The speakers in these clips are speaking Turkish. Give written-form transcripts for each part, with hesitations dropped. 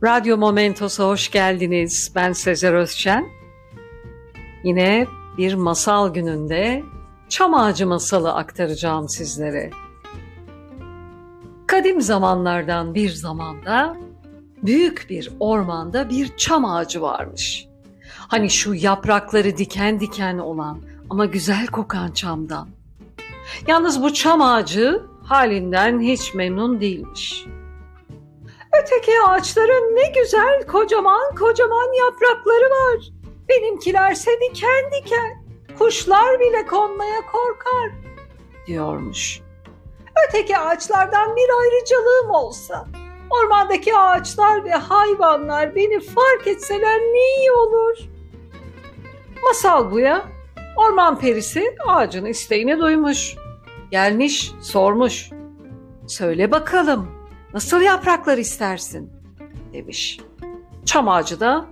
Radyo Momentos'a hoş geldiniz. Ben Sezer Özçen. Yine bir masal gününde çam ağacı masalı aktaracağım sizlere. Kadim zamanlardan bir zamanda büyük bir ormanda bir çam ağacı varmış. Hani şu yaprakları diken diken olan ama güzel kokan çamdan. Yalnız bu çam ağacı halinden hiç memnun değilmiş. Öteki ağaçların ne güzel kocaman kocaman yaprakları var. Benimkilerse diken diken, kuşlar bile konmaya korkar, diyormuş. Öteki ağaçlardan bir ayrıcalığım olsa, ormandaki ağaçlar ve hayvanlar beni fark etseler ne iyi olur. Masal bu ya. Orman perisi ağacın isteğini duymuş. Gelmiş, sormuş. Söyle bakalım, nasıl yapraklar istersin? Demiş. Çam ağacı da,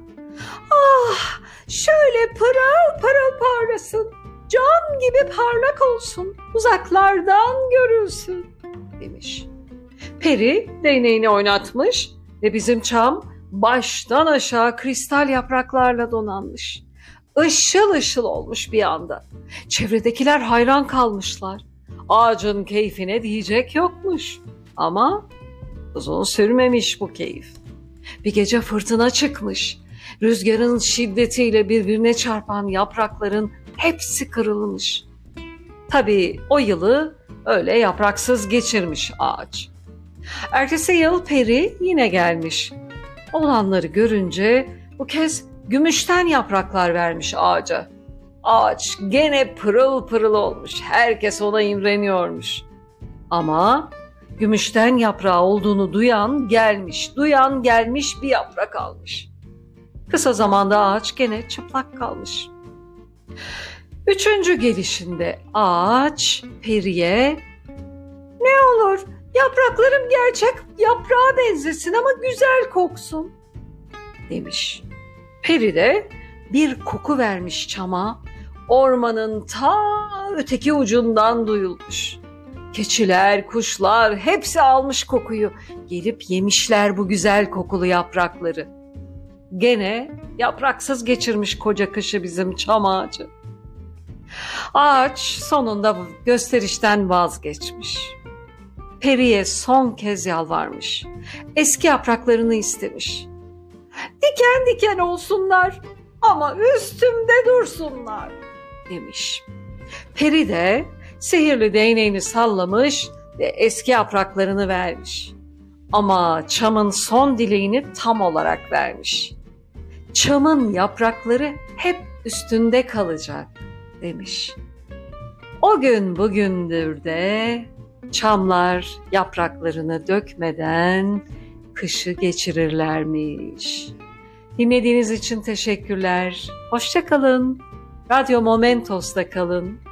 şöyle pırıl pırıl parlasın, cam gibi parlak olsun, uzaklardan görülsün, demiş. Peri değneğini oynatmış ve bizim çam baştan aşağı kristal yapraklarla donanmış. Işıl ışıl olmuş bir anda. Çevredekiler hayran kalmışlar. Ağacın keyfine diyecek yokmuş. Ama uzun sürmemiş bu keyif. Bir gece fırtına çıkmış. Rüzgarın şiddetiyle birbirine çarpan yaprakların hepsi kırılmış. Tabii o yılı öyle yapraksız geçirmiş ağaç. Ertesi yıl peri yine gelmiş. Olanları görünce bu kez gümüşten yapraklar vermiş ağaca. Ağaç gene pırıl pırıl olmuş. Herkes ona imreniyormuş. Ama gümüşten yaprağı olduğunu duyan gelmiş bir yaprak almış. Kısa zamanda ağaç gene çıplak kalmış. Üçüncü gelişinde ağaç periye, "Ne olur yapraklarım gerçek yaprağa benzesin ama güzel koksun," demiş. Peri de bir koku vermiş çama, ormanın ta öteki ucundan duyulmuş. Keçiler, kuşlar hepsi almış kokuyu, gelip yemişler bu güzel kokulu yaprakları. Gene yapraksız geçirmiş koca kışı bizim çam ağacı. Ağaç sonunda gösterişten vazgeçmiş. Periye son kez yalvarmış. Eski yapraklarını istemiş. "Diken diken olsunlar ama üstümde dursunlar," demiş. Peri de sihirli değneğini sallamış ve eski yapraklarını vermiş. Ama çamın son dileğini tam olarak vermiş. "Çamın yaprakları hep üstünde kalacak," demiş. O gün bugündür de çamlar yapraklarını dökmeden kışı geçirirlermiş. Dinlediğiniz için teşekkürler. Hoşça kalın. Radyo Momentos'ta kalın.